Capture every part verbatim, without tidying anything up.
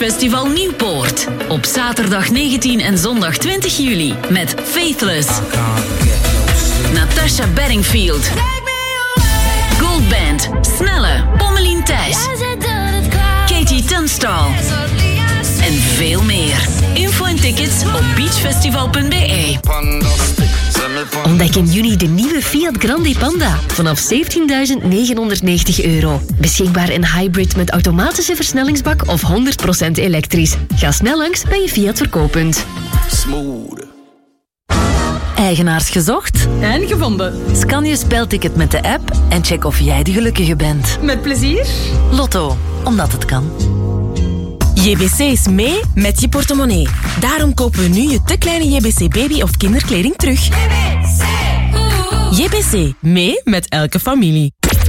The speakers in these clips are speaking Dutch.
Festival Nieuwpoort. Op zaterdag negentien en zondag twintig juli met Faithless, Natasha Bedingfield, Goldband, Snelle, Pommelien Thijs, Katie Tunstall en veel meer. Info en tickets op beachfestival punt b e. Ontdek in juni de nieuwe Fiat Grande Panda vanaf zeventienduizend negenhonderdnegentig euro. Beschikbaar in hybrid met automatische versnellingsbak of honderd procent elektrisch. Ga snel langs bij je Fiat verkooppunt. Smooth. Eigenaars gezocht? En gevonden. Scan je spelticket met de app en check of jij de gelukkige bent. Met plezier. Lotto, omdat het kan. J B C is mee met je portemonnee. Daarom kopen we nu je te kleine J B C baby- of kinderkleding terug. J B C, J B C, mee met elke familie.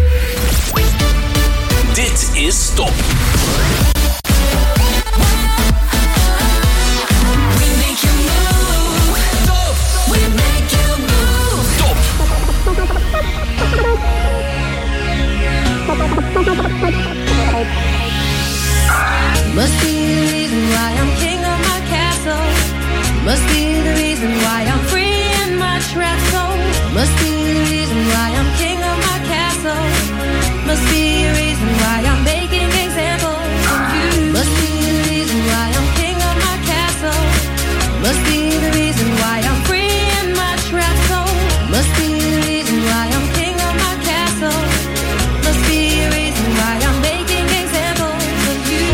Dit is Top. Must be the reason why I'm king of my castle. Must be the reason why I'm free in my trap soul. Must be the reason why I'm king of my castle. Must be the reason why I'm making examples of you. Must be the reason why I'm king of my castle. Must be the reason why I'm free in my trap soul. Must be the reason why I'm king of my castle. Must be the reason why I'm making examples of you.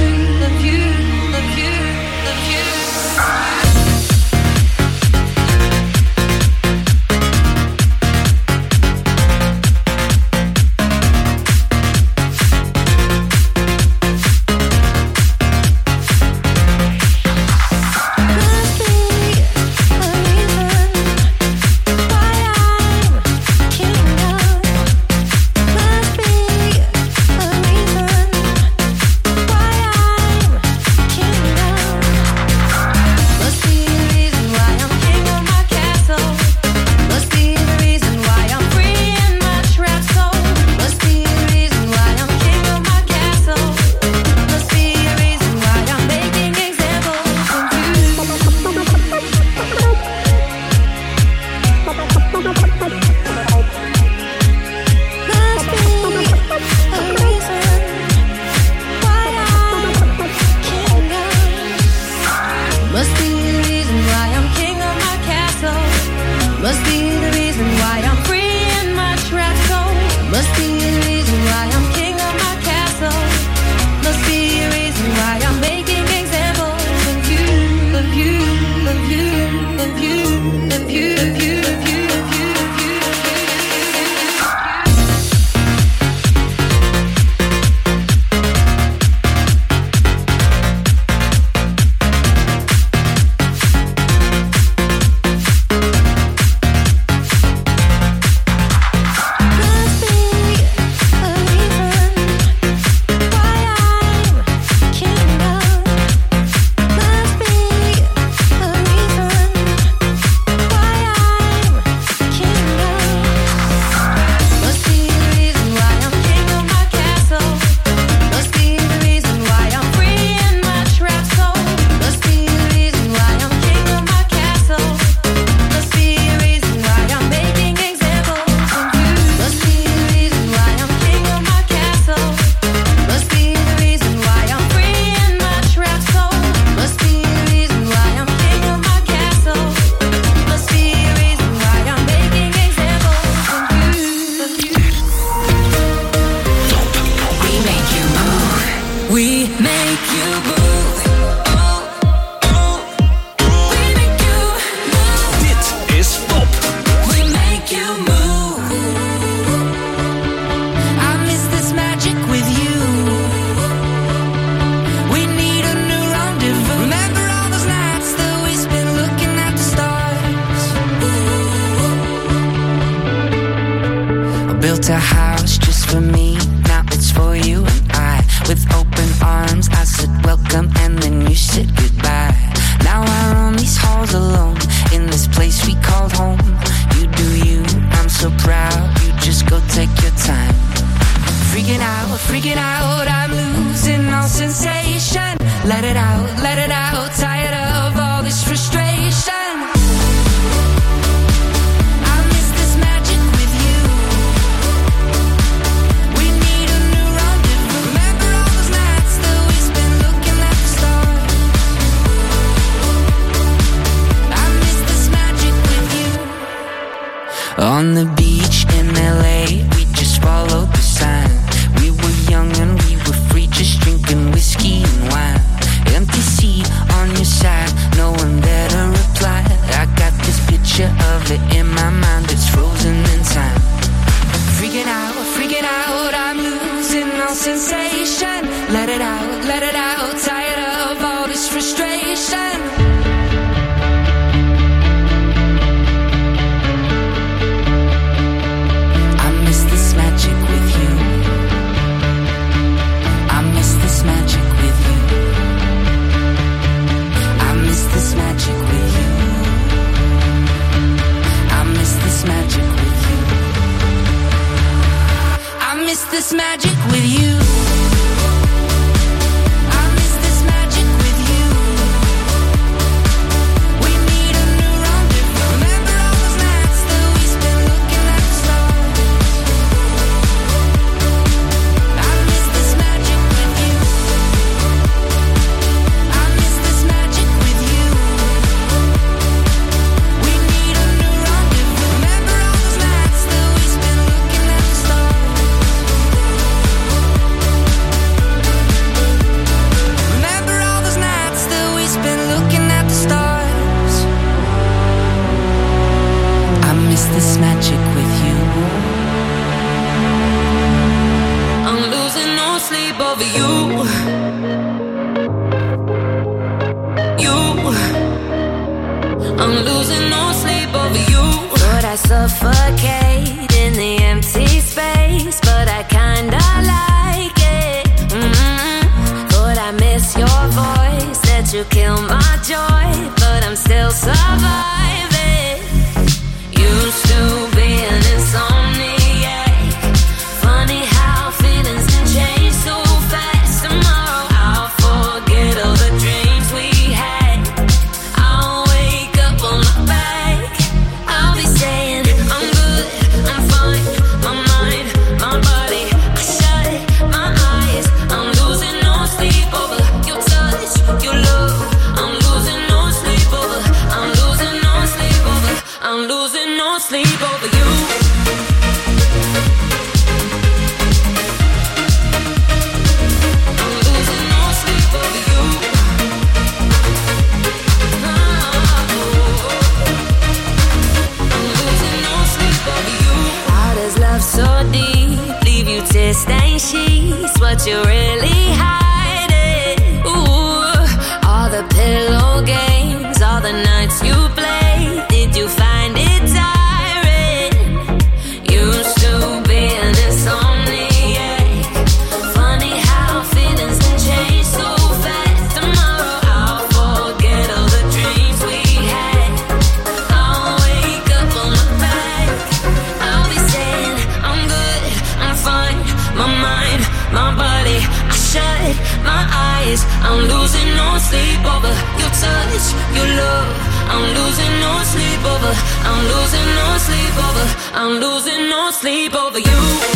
Built a house just for me, now it's for you and I. With open arms I said welcome and then you said goodbye. Now I roam these halls alone, in this place we called home. You do you, I'm so proud, you just go take your time. Freaking out, freaking out, I'm losing all sensation. let it out, let it out. Tired of all this frustration. On the beach in L A, we just followed the sign. We were young and we were free, just drinking whiskey and wine. Empty seat on your side, no one there to reply. I got this picture of it in my mind, it's frozen in time. Freaking out, freaking out, I'm losing all sensation. Let it out, let it out, tired of all this frustration. This magic with you. I miss this magic with you. We need a new rendezvous. Remember all those nights that we spent looking at the stars. I miss this magic with you. I miss this magic with you. We need a new rendezvous. Remember all those nights that we spent looking at the stars. Been looking at the stars. I miss this magic with you. I'm losing no sleep over you. You. I'm losing no sleep over you. Thought I suffocate in the empty space, but I kinda like it. Mm-hmm. Thought I miss your voice, that you kill my joy, but I'm still surviving. Used to be an insomniac. Funny how feelings can change so fast. Tomorrow I'll forget all the dreams we had. I'll wake up on my back. I'll be saying I'm good, I'm fine. My mind, my body, I shut my eyes. I'm losing no sleep over your touch, your love. I'm losing no sleep over. I'm losing no sleep over. I'm losing no sleep over you. I'm losing no sleep over you. I'm losing no sleep over you. How does love so deep leave you tear stained sheets? What you really hiding? Ooh, all the pillow games, all the nights you played. Did you find it tiring? Used to be an insomniac. Funny how feelings can change so fast. Tomorrow I'll forget all the dreams we had. I'll wake up on my back. I'll be saying I'm good, I'm fine. My mind, my body, I shut my eyes. I'm losing no sleep over your touch, your love. I'm losing no sleep over. I'm losing no sleep over. I'm losing no sleep over you.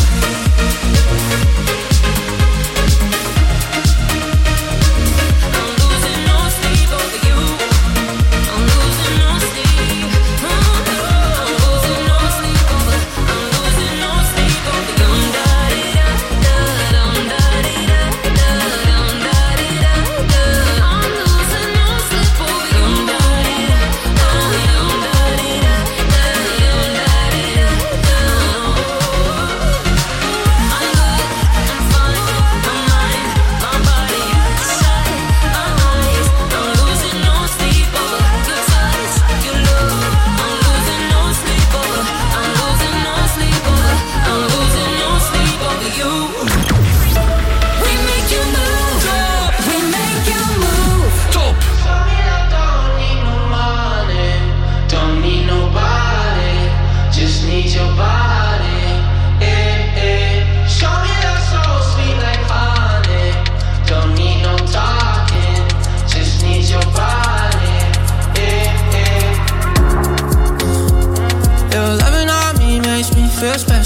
I'm losing no sleep over you. I'm losing no sleep. I'm losing no sleep over. I'm losing no sleep over you. Dum da di da da, dum da di da da, dum da di da da. I'm losing no sleep over you. Dum da di da da, dum da di da da, dum da di da da. I'm good.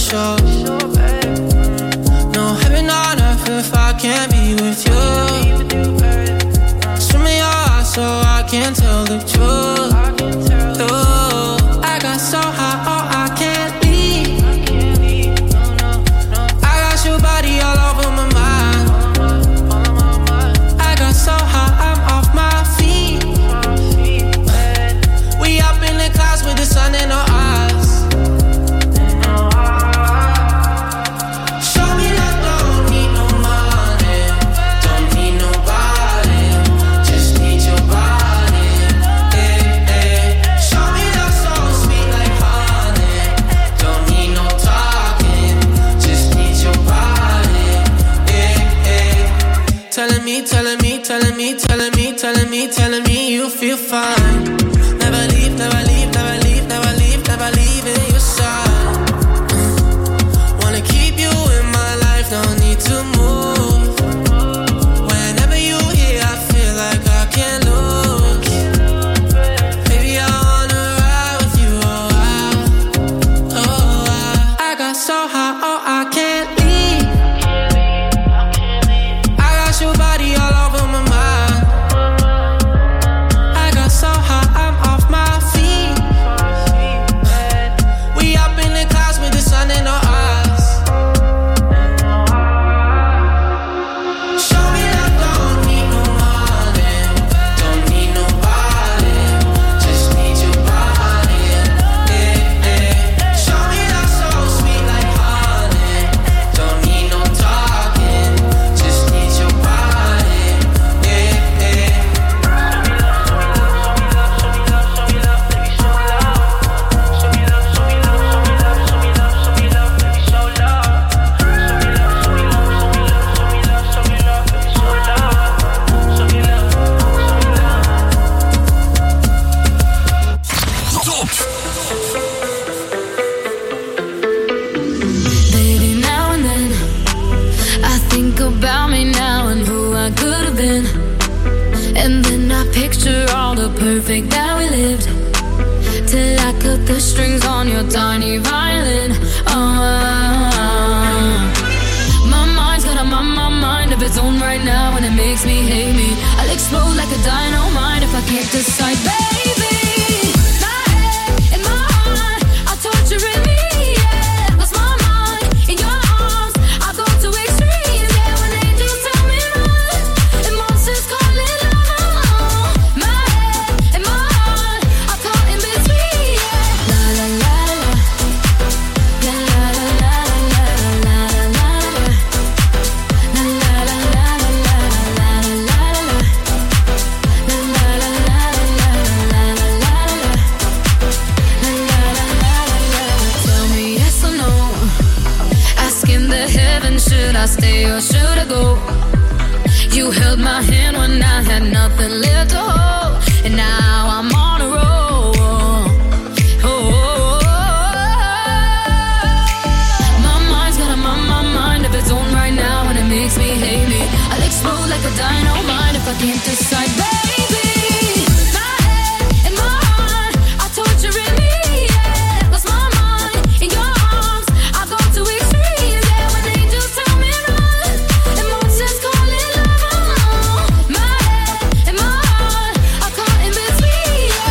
sure. No heaven on earth if I can't be with you. Swim in your eyes so I can tell the truth. Ooh, I got so high, oh I can't leave. I got your body all over my mind. I got so high, I'm off my feet. We up in the clouds with the sun in our eyes. Show me that don't need no money, don't need nobody, just need your body. Hey, hey. Show me that so sweet like honey, don't need no talking, just need your body. Hey, hey. Telling me, telling me, telling me, telling me, telling me, telling me you feel fine. Never leave, never leave, never leave, never leave, never leave in your side. Wanna keep you in my life, no need to move. Whenever you here, I feel like I can't lose. Baby, I wanna ride with you, oh I, oh I. I got so high, oh I can't leave. I got your body all over my mind. I got so high, I'm off my feet. We up in the clouds with the sun in our eyes. Show me that don't need no money, don't need nobody, just need your body. Hey, hey. Show me that so sweet like honey, don't need no talking, just need your body. Hey, hey. Baby, now and then I think about me now and who I could have been. And then I picture all the perfect that we lived, till I cut the strings on your tiny violin. Oh, my mind's got a my, my mind of its own right now, and it makes me hate me. I'll explode like a dynamite if I can't decide, baby. My head and my heart are torturing me. Yeah, lost my mind in your arms. I go to extremes. Yeah, when angels tell me run, and monsters call it love. My head and my heart are caught in between. Yeah, la la la la, la la la la la la la la, la la la la la la la la la. Tell me yes or no. Asking the heavens, should I stay or should I go? You held my hand when I had nothing left to hold, and now I'm on a roll. Oh, my mind's got a my, my mind of its own right now, and it makes me hate me. I'll explode like a dynamite if I can't decide, baby. My head and my heart are torturing me. Yeah, lost my mind in your arms. I go to extremes. Yeah, when angels tell me run, and monsters call it love. My head and my heart are caught in between. Yeah.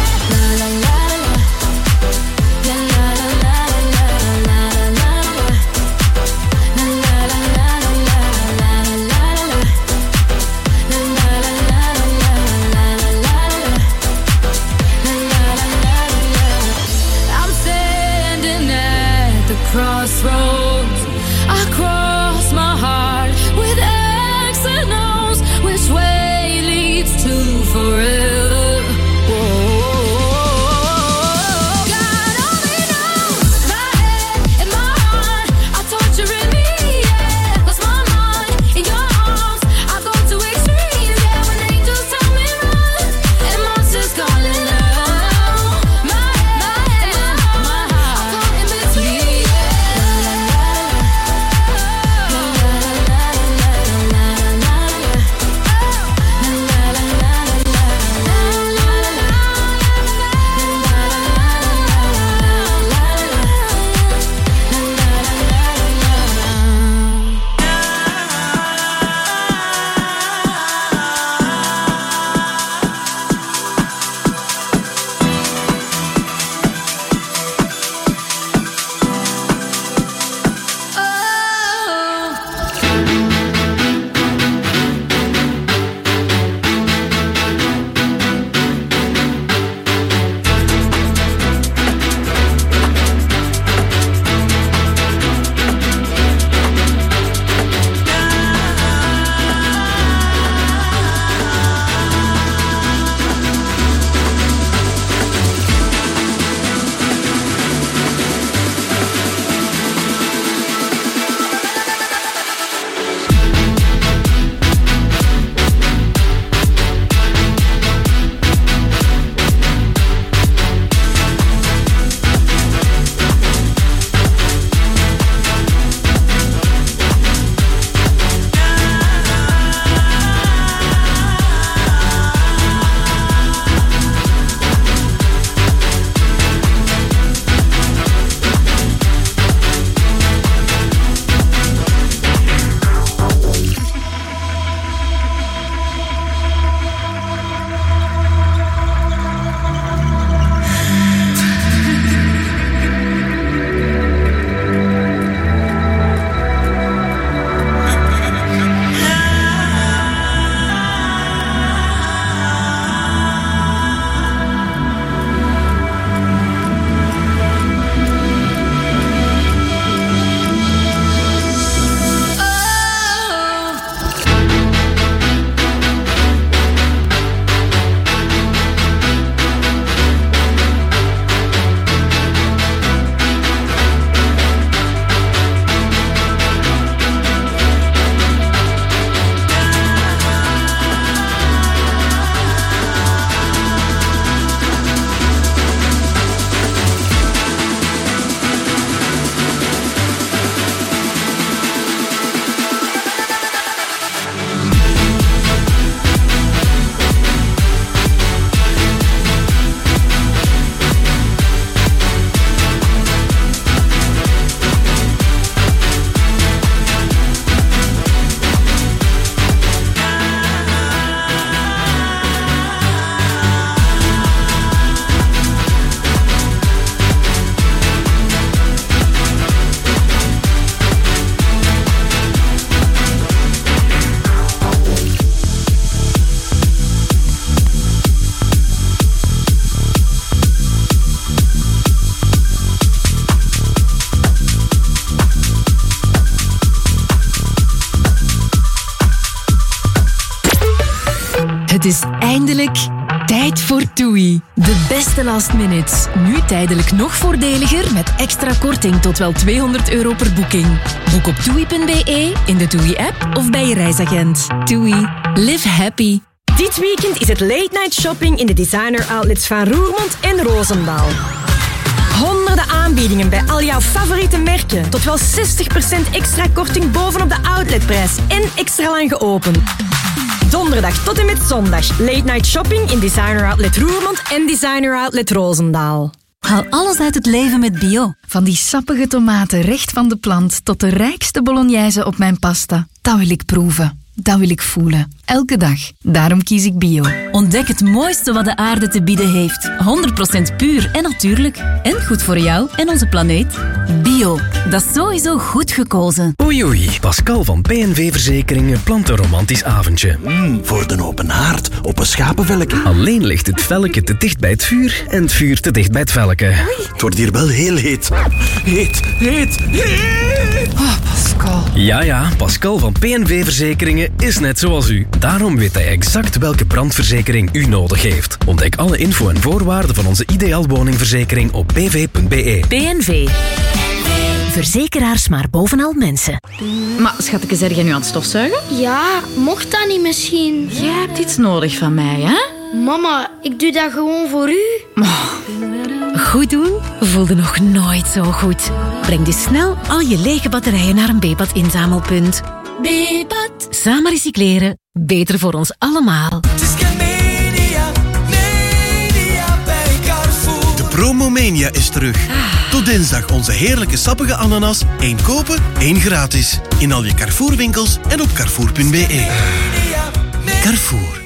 Het is eindelijk tijd voor TUI. De beste last minutes. Nu tijdelijk nog voordeliger met extra korting tot wel tweehonderd euro per boeking. Boek op toei punt be, in de TUI-app of bij je reisagent. TUI. Live happy. Dit weekend is het late night shopping in de designer outlets van Roermond en Roosendaal. Honderden aanbiedingen bij al jouw favoriete merken. Tot wel zestig procent extra korting bovenop de outletprijs. En extra lang geopend. Donderdag tot en met zondag. Late night shopping in designer outlet Roermond en designer outlet Roosendaal. Haal alles uit het leven met Bio. Van die sappige tomaten recht van de plant tot de rijkste bolognese op mijn pasta. Dat wil ik proeven. Dat wil ik voelen. Elke dag. Daarom kies ik Bio. Ontdek het mooiste wat de aarde te bieden heeft. honderd procent puur en natuurlijk. En goed voor jou en onze planeet. Bio. Dat is sowieso goed gekozen. Oei oei. Pascal van P N V Verzekeringen plant een romantisch avondje. Mm, voor de open haard op een schapenvelken. Alleen ligt het velken te dicht bij het vuur en het vuur te dicht bij het velken. Oei. Het wordt hier wel heel heet. Heet, heet, heet. Oh, Pascal. Ja, ja. Pascal van P N V Verzekeringen is net zoals u. Daarom weet hij exact welke brandverzekering u nodig heeft. Ontdek alle info en voorwaarden van onze ideaal woningverzekering op p v punt b e. P N V. Verzekeraars maar bovenal mensen. Maar schatje, zeg jij nu aan het stofzuigen? Ja, mocht dat niet misschien? Jij hebt iets nodig van mij, hè? Mama, ik doe dat gewoon voor u. Oh. Goed doen voelde nog nooit zo goed. Breng dus snel al je lege batterijen naar een B-pad inzamelpunt. B-pad. Samen recycleren. Beter voor ons allemaal. Media, media bij Carrefour. De Promomania is terug. Tot dinsdag onze heerlijke sappige ananas. één kopen, één gratis. In al je Carrefour winkels en op carrefour punt b e. Carrefour.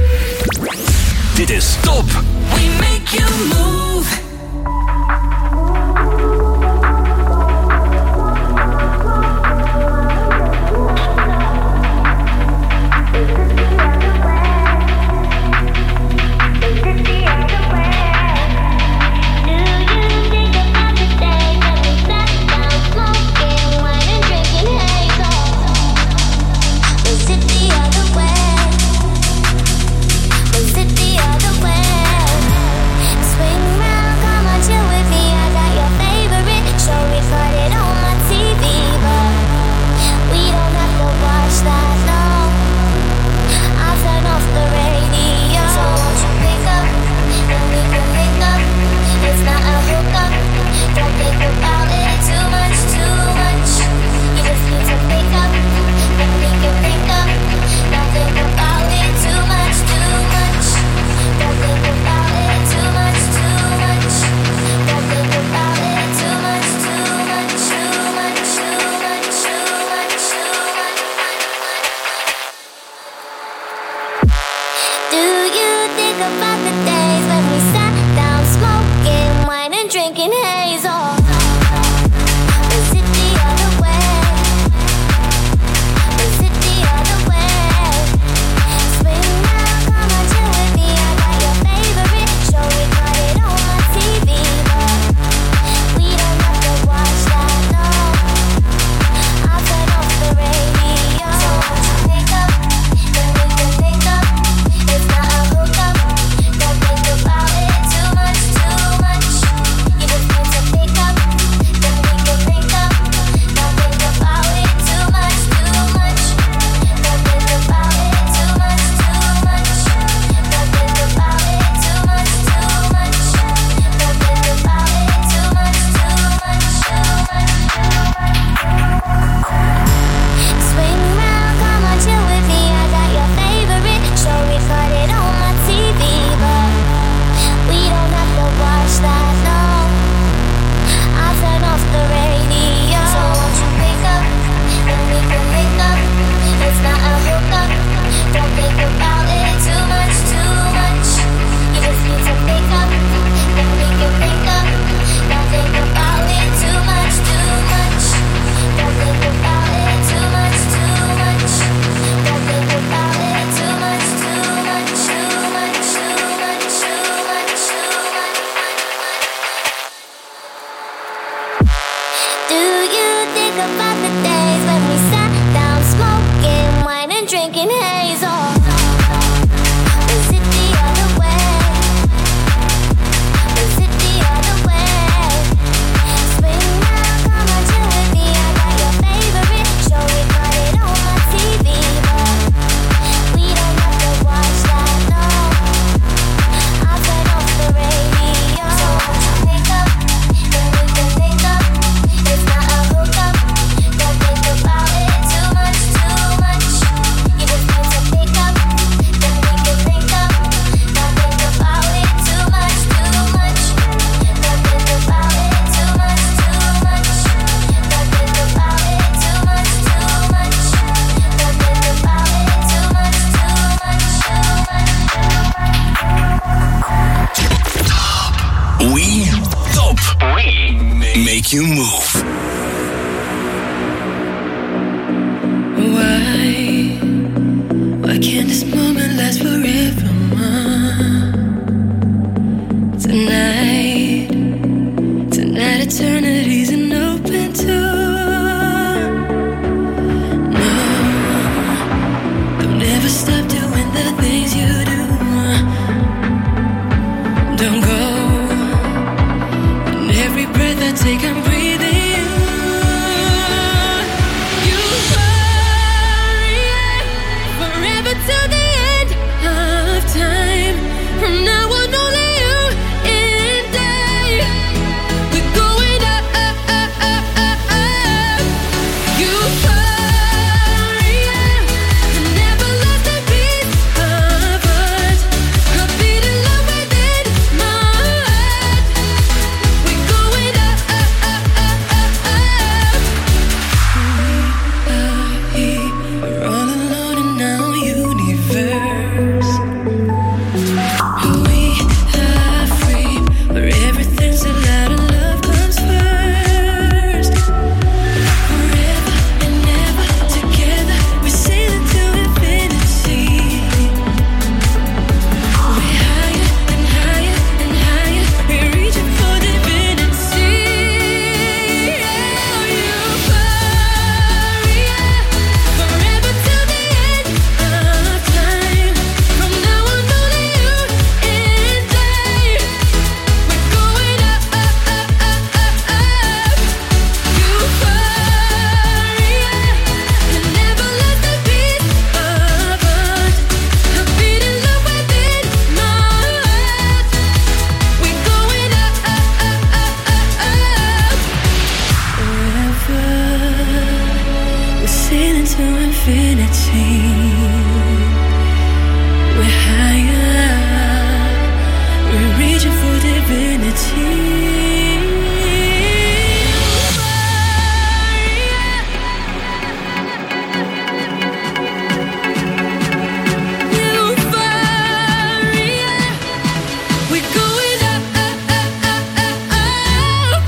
Dit is Top. We make you move. Was it the other way? We top. We make you move. Why? Why can't this moment last forever, ma? Tonight, tonight eternity's an open door. No, don't ever stop doing the things you do. Don't go. And every breath I take, I'm breathing you. You hurry forever till the end of time. From now on, only you and I. We're going up, up, up, up, up, up. You hurry, you never lost a piece of us. A beat in love within my heart. We're going up, up, up, up, up, up. We are here, we're all alone in our universe. We are free, where everything's allowed and love comes first. Forever and ever together, we're sailing to infinity. We're higher and higher and higher, we're reaching for divinity. Oh, you hurry, forever till the end of time. From now on, only you and I. We're going up, up, up, up, up, up. You hurry, you never lost a piece of us. A beat in love within my heart. We're going up, up, up, up, up, up. Forever, we're sailing to infinity. We're higher, we're reaching for divinity. Euphoria, we're going up, up, up, up, up, up.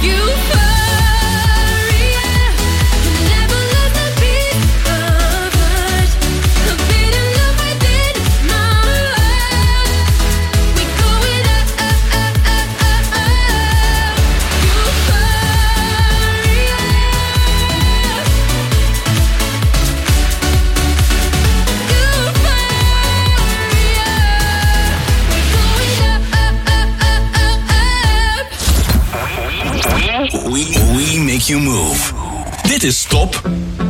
Euphoria, you never lost a piece of us. A beat in love within my heart. We're going up, up, up, up, up, up. Euphoria. We, we make you move. Dit is Top.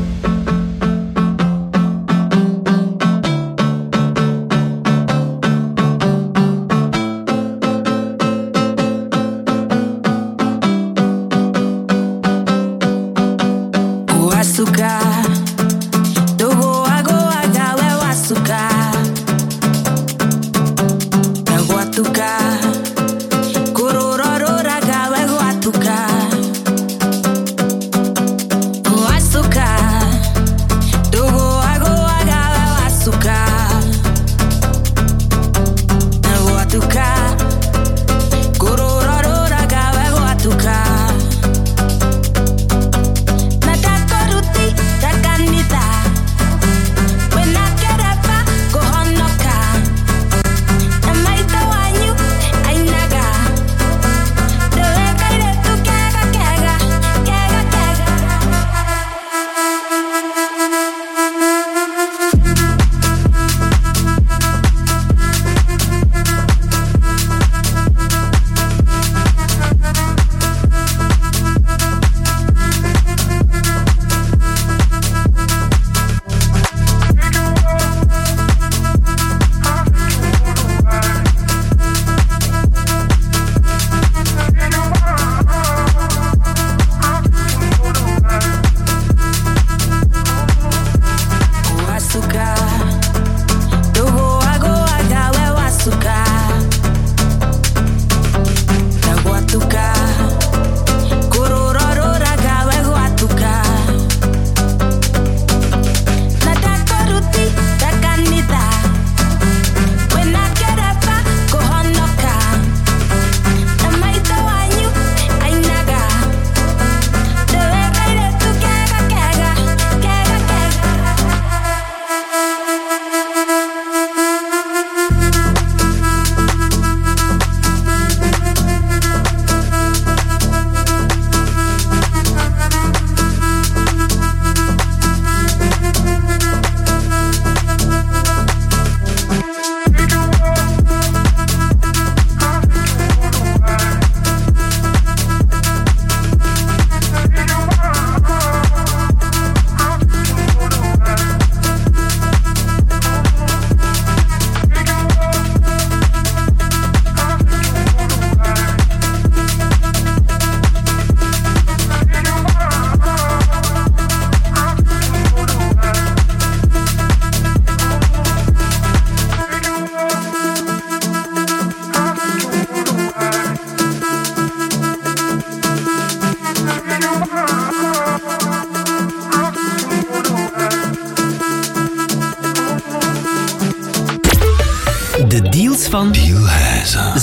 Uasuka, dogo ago agale uasuka, naguatuka, kurororora gale guatuka, uasuka, dogo ago agale uasuka, naguatuka, kurororora gale guatuka. Nakakoruti,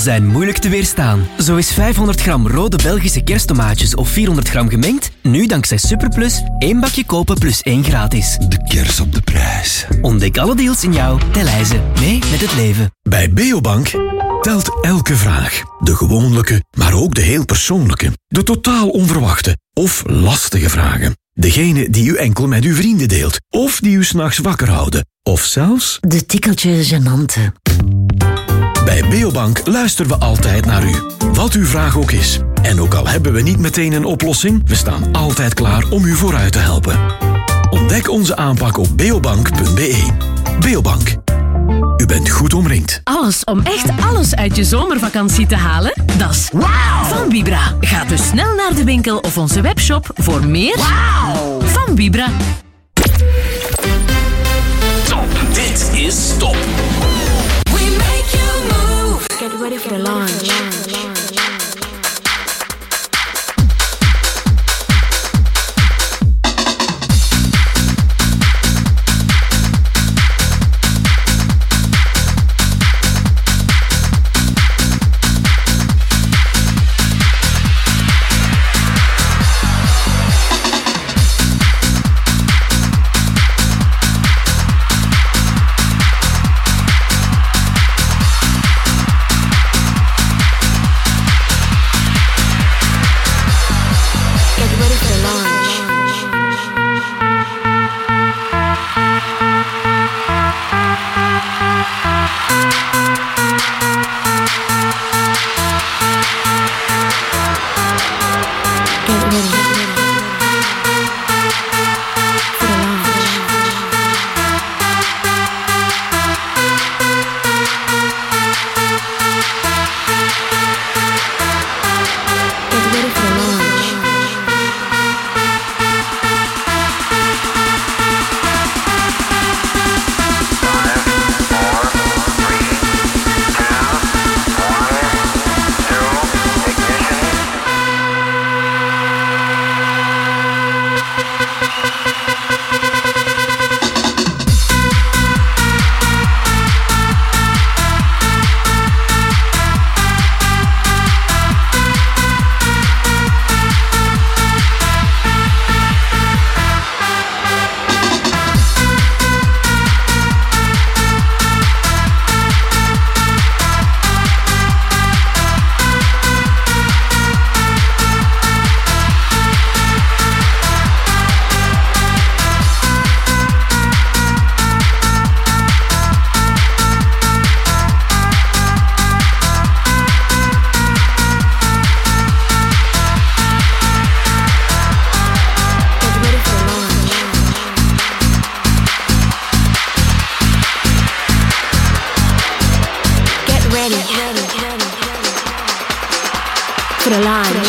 zijn moeilijk te weerstaan. Zo is vijfhonderd gram rode Belgische kersttomaatjes of vierhonderd gram gemengd nu dankzij Superplus één bakje kopen plus één gratis. De kers op de prijs. Ontdek alle deals in jouw Teleize. Mee met het leven. Bij Beobank telt elke vraag. De gewone, maar ook de heel persoonlijke. De totaal onverwachte of lastige vragen. Degene die u enkel met uw vrienden deelt. Of die u 's nachts wakker houden. Of zelfs... de tikkeltje gênante. Bij Beobank luisteren we altijd naar u. Wat uw vraag ook is. En ook al hebben we niet meteen een oplossing, we staan altijd klaar om u vooruit te helpen. Ontdek onze aanpak op beobank punt be. Beobank. U bent goed omringd. Alles om echt alles uit je zomervakantie te halen, dat is wow van Vibra. Ga dus snel naar de winkel of onze webshop voor meer wow van Vibra. Top. Dit is Top. We make you move. Get ready for the launch. For the launch.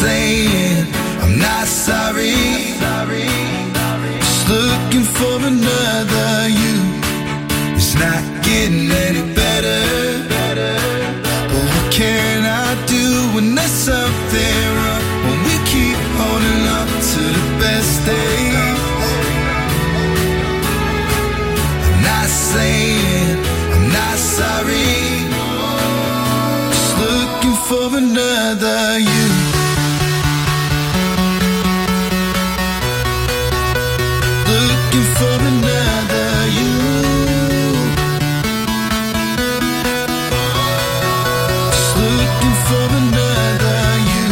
saying I'm not sorry. Just looking for another you. It's not getting any better. But what can I do when there's something wrong? When we keep holding on to the best days. I'm not saying I'm not sorry. Just looking for another you. Looking for another you. Just looking for another you.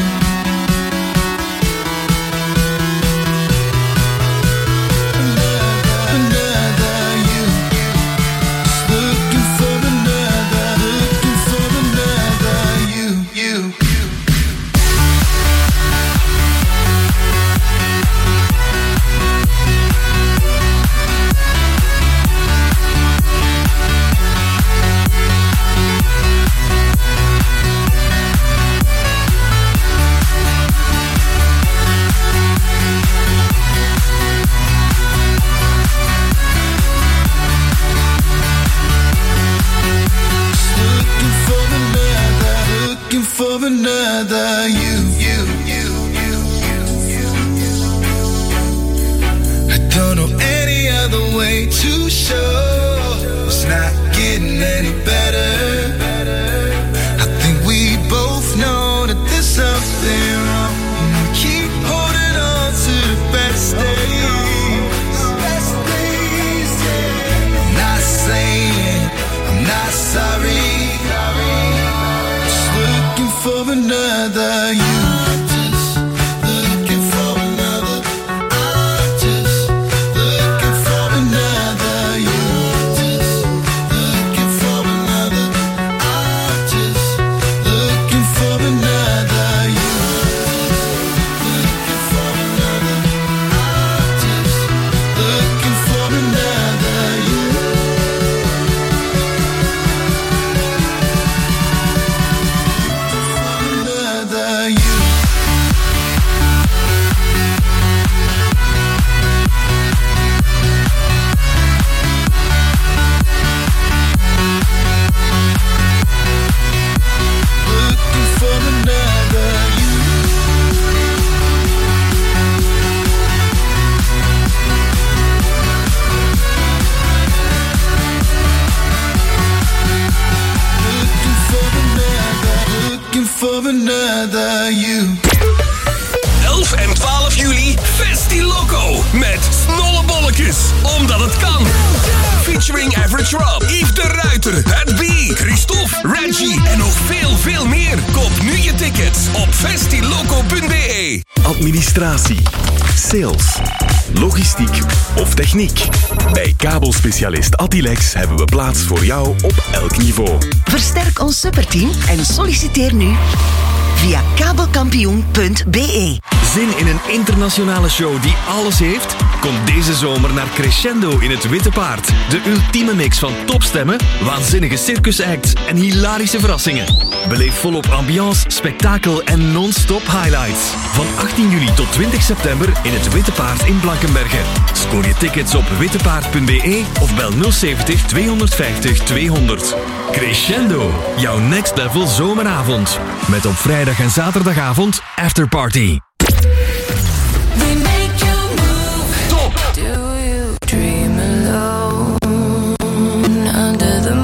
Another, another you. Just looking for another, looking for another you, you. Looking for another, looking for another you, you, you, you, you, you. I don't know any other way to show it's not getting any better. I think we both know that there's something wrong. And we keep holding on to the best days. Best days, yeah. I'm not saying I'm not sorry. Just looking for another you. Just looking for another. I'm just looking for another you. Just looking for another. I'm just looking for another you. Looking for another. I'm just looking for another you. Another you. Looking for another you. Looking for another, looking for another you. elf en twaalf juli Festi-Loco met snollebolletjes, omdat het kan. Featuring Average Rob, Yves de Ruiter, Het B, Christophe, Reggie en nog veel, veel meer. Koop nu je tickets op festiloco punt b e. Administratie, sales, logistiek of techniek. Bij kabelspecialist Attilex hebben we plaats voor jou op elk niveau. Versterk ons superteam en solliciteer nu via kabelkampioen punt b e. Zin in een internationale show die alles heeft? Kom deze zomer naar Crescendo in het Witte Paard. De ultieme mix van topstemmen, waanzinnige circusacts en hilarische verrassingen. Beleef volop ambiance, spektakel en non-stop highlights. Van achttien juli tot twintig september in het Witte Paard in Blankenberge. Scoor je tickets op wittepaard punt b e of bel nul zeventig tweehonderdvijftig tweehonderd. Crescendo, jouw next level zomeravond. Met op vrijdag en zaterdagavond afterparty. We make you move. Top. Do you dream alone under the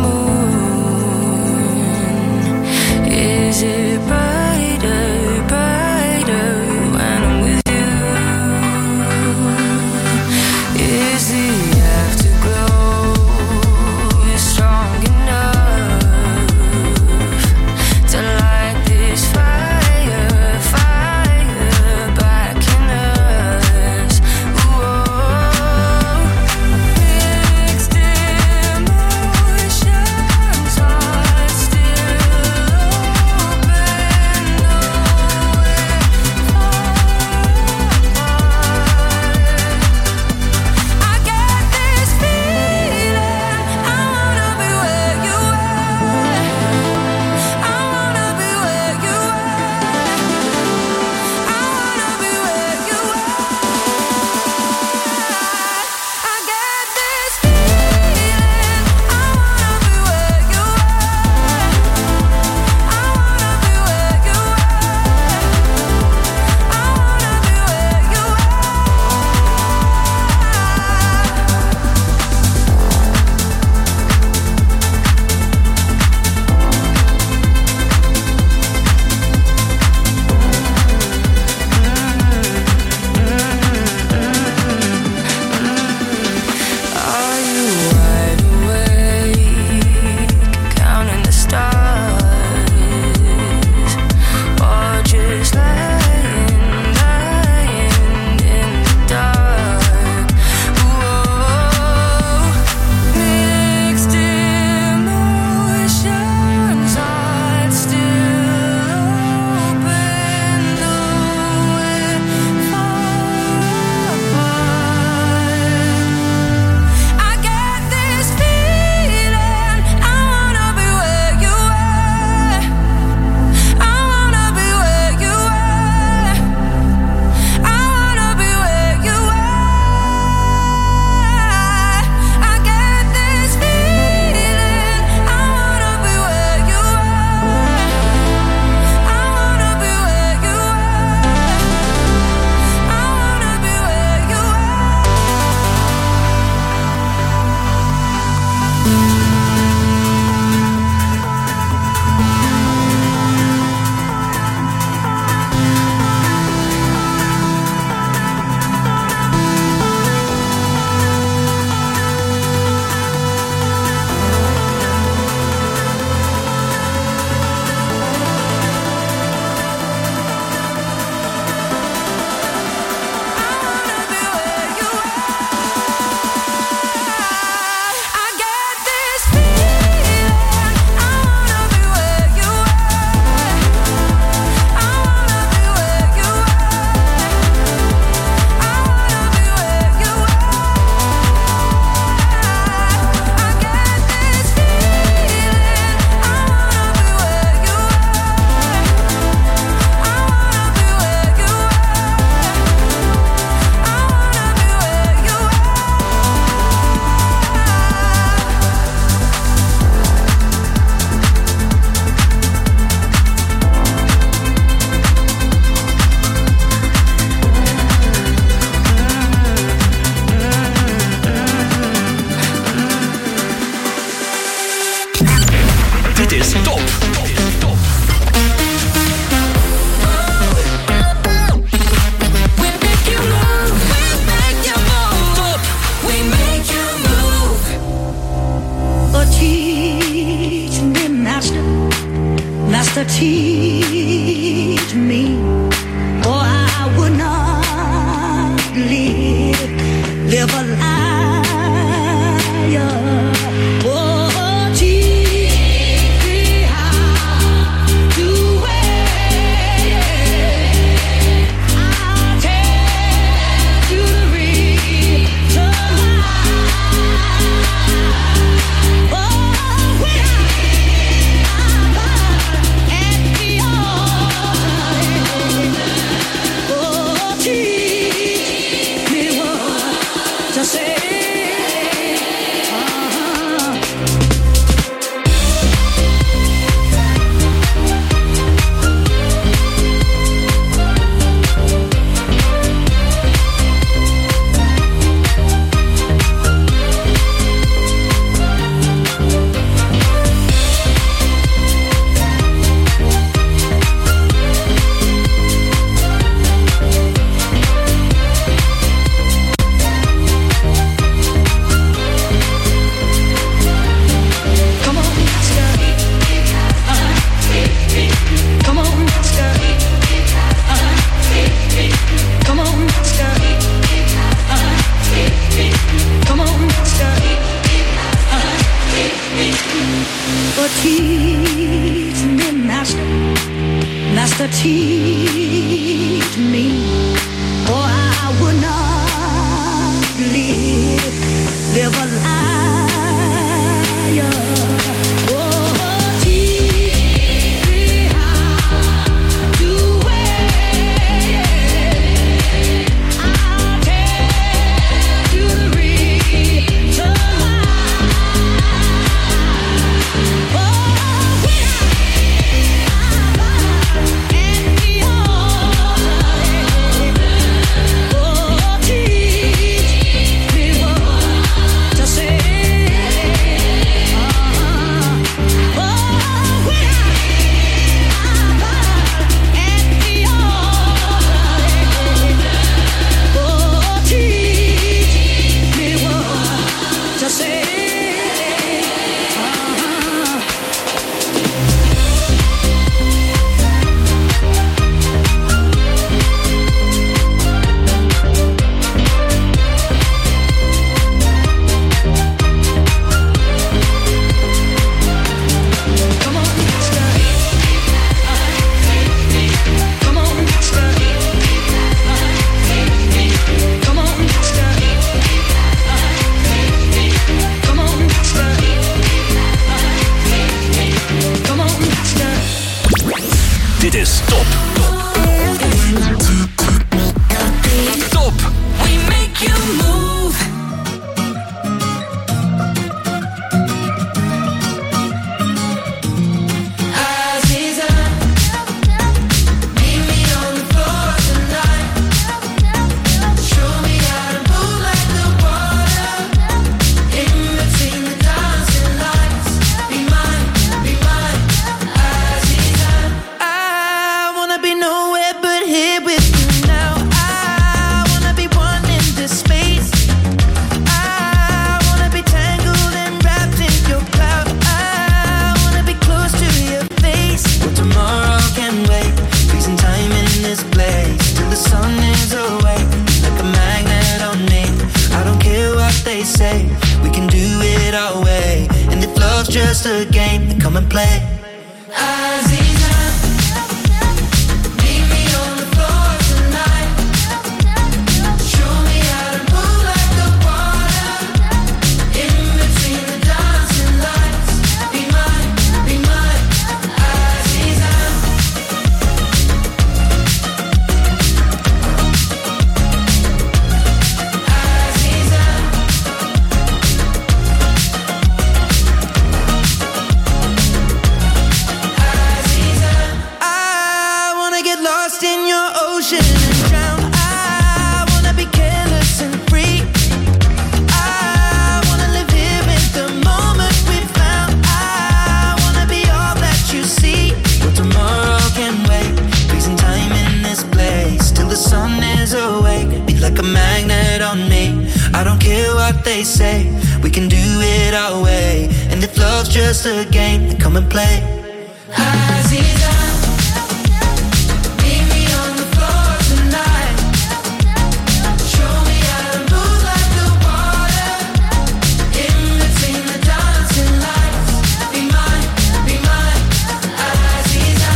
moon? Is it brighter, brighter when I'm with you? Is the afterglow strong enough to light this fire, fire? teach me, or I would not live, live a liar. Oh, teach me how to wait. I'll tell you the reason why. Oh, when Dit is Top. Top. we make you move. Aziza, meet me on the floor tonight. Show me how to move like the water. In between the dancing lights. Be mine, be mine, Aziza. I wanna be nowhere but here with you now. I wanna be one in this space. I wanna be tangled and wrapped in your cloud. I wanna be close to your face. Well, tomorrow can wait. Freezing time in this place till the sun is awake. Like a magnet on me. I don't care what they say. We can do it our way. And if love's just a game, then come and play. Aziza, meet me on the floor tonight. Show me how to move like the water. In between the dancing lights. Be mine, be mine, Aziza. Aziza. I wanna get lost in your ocean and drown. I wanna be careless and free. I wanna live here in the moment we found. I wanna be all that you see. Well, tomorrow can wait. Freezing time in this place till the sun is awake. Be like a magnet on me. I don't care what they say. We can do it our way. And if love's just a game, then come and play. Aziza, meet me on the floor tonight. Show me how to move like the water. In between the dancing lights. Be mine, be mine, Aziza.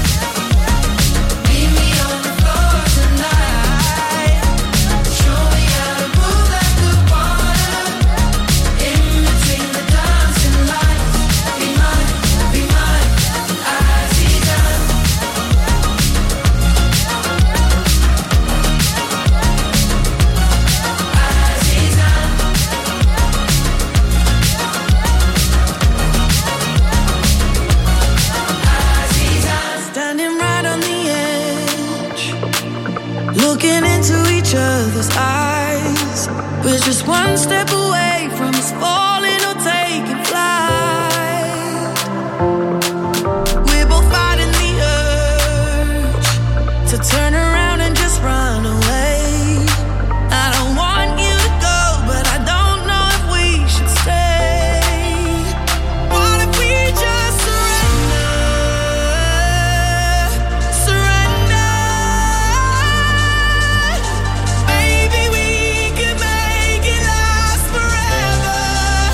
Meet me on the floor tonight. Show me how to move like the water. In between the dancing lights. Be mine, be mine, Aziza. Standing right on the edge, looking into each other's eyes. We're just one step away from us falling or taking flight. We're both fighting the urge to turn around and just run away. I don't want you to go, but I don't know if we should stay. What if we just surrender? Surrender. Maybe we can make it last forever.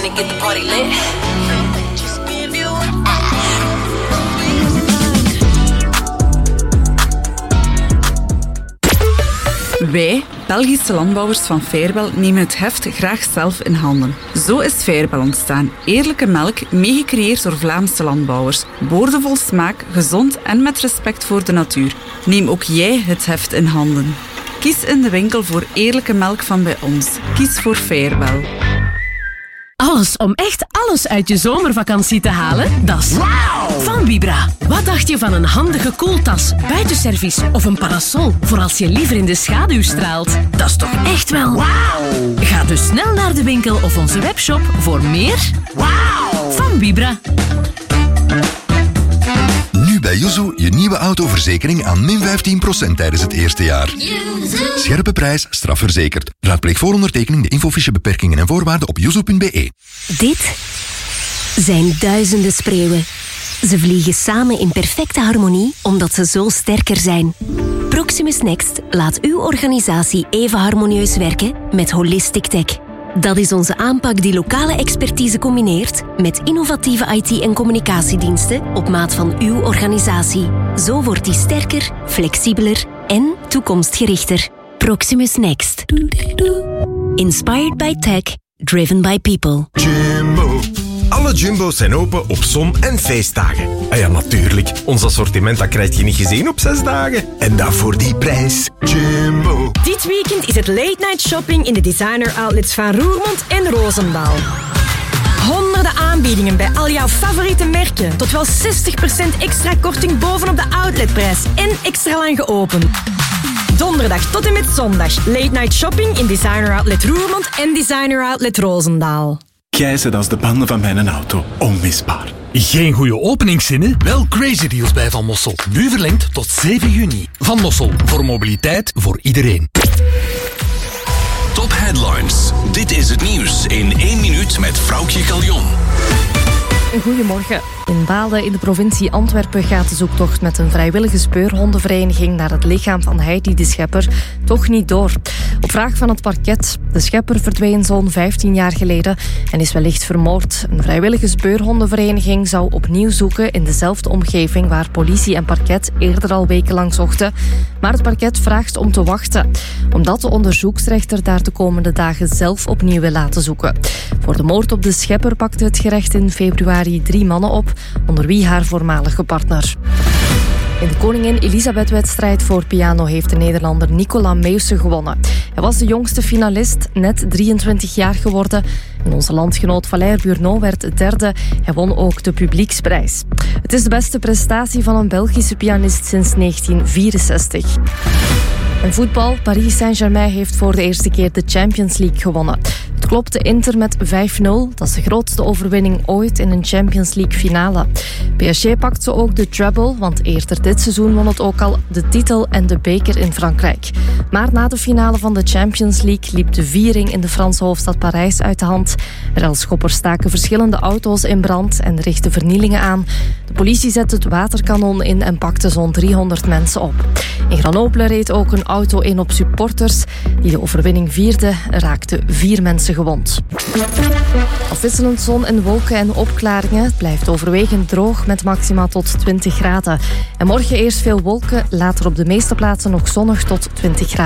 to get the party lit. Wij, Belgische landbouwers van Fairbel, nemen het heft graag zelf in handen. Zo is Fairbel ontstaan. Eerlijke melk, meegecreëerd door Vlaamse landbouwers. Boordevol smaak, gezond en met respect voor de natuur. Neem ook jij het heft in handen. Kies in de winkel voor eerlijke melk van bij ons. Kies voor Fairbel. Alles om echt alles uit je zomervakantie te halen, dat is wow! Van Vibra. Wat dacht je van een handige koeltas, buitenservice of een parasol voor als je liever in de schaduw straalt? Dat is toch echt wel wow! Ga dus snel naar de winkel of onze webshop voor meer wow! Van Vibra. Nu bij Yuzu je nieuwe autoverzekering aan min vijftien procent tijdens het eerste jaar. Scherpe prijs, strafverzekerd. Raadpleeg voor ondertekening de infofiche beperkingen en voorwaarden op yuzu punt be. Dit zijn duizenden spreeuwen. Ze vliegen samen in perfecte harmonie omdat ze zo sterker zijn. Proximus Next laat uw organisatie even harmonieus werken met Holistic Tech. Dat is onze aanpak die lokale expertise combineert met innovatieve I T- en communicatiediensten op maat van uw organisatie. Zo wordt die sterker, flexibeler en toekomstgerichter. Proximus Next. Inspired by tech, driven by people. Jumbo. Alle Jumbo's zijn open op zon- en feestdagen. Ah ja, natuurlijk. Ons assortiment dat krijg je niet gezien op zes dagen. En dat voor die prijs. Jumbo. Dit weekend is het late night shopping in de designer outlets van Roermond en Roosendaal. Honderden aanbiedingen bij al jouw favoriete merken. Tot wel zestig procent extra korting bovenop de outletprijs. En extra lang geopend. Donderdag tot en met zondag. Late night shopping in designer outlet Roermond en designer outlet Roosendaal. Jij zit als de banden van mijn auto. Onmisbaar. Geen goede openingszinnen? Wel crazy deals bij Van Mossel. Nu verlengd tot zeven juni. Van Mossel, voor mobiliteit voor iedereen. Top Headlines. Dit is het nieuws in één minuut met Vroukje Caljon. Goedemorgen. In Baale in de provincie Antwerpen gaat de zoektocht met een vrijwillige speurhondenvereniging naar het lichaam van Heidi de Schepper toch niet door. Op vraag van het parket. De Schepper verdween zo'n vijftien jaar geleden en is wellicht vermoord. Een vrijwillige speurhondenvereniging zou opnieuw zoeken in dezelfde omgeving waar politie en parket eerder al wekenlang zochten. Maar het parket vraagt om te wachten, omdat de onderzoeksrechter daar de komende dagen zelf opnieuw wil laten zoeken. Voor de moord op de Schepper pakte het gerecht in februari drie mannen op, onder wie haar voormalige partner. In de Koningin Elisabeth-wedstrijd voor piano heeft de Nederlander Nicolas Meusen gewonnen. Hij was de jongste finalist, net drieëntwintig jaar geworden. En onze landgenoot Valère Burnault werd derde. Hij won ook de publieksprijs. Het is de beste prestatie van een Belgische pianist sinds negentien vierenzestig. En voetbal. Paris Saint-Germain heeft voor de eerste keer de Champions League gewonnen. Het klopte Inter met vijf nul. Dat is de grootste overwinning ooit in een Champions League finale. P S G pakt zo ook de treble, want eerder dit seizoen won het ook al de titel en de beker in Frankrijk. Maar na de finale van de Champions League liep de viering in de Franse hoofdstad Parijs uit de hand. Relschoppers staken verschillende auto's in brand en richtten vernielingen aan. De politie zette het waterkanon in en pakte zo'n driehonderd mensen op. In Grenoble reed ook een auto in op supporters die de overwinning vierden. Er raakten vier mensen gewond. Afwisselend zon en wolken en opklaringen. Het blijft overwegend droog met maxima tot twintig graden. En morgen eerst veel wolken, later op de meeste plaatsen nog zonnig tot twintig graden.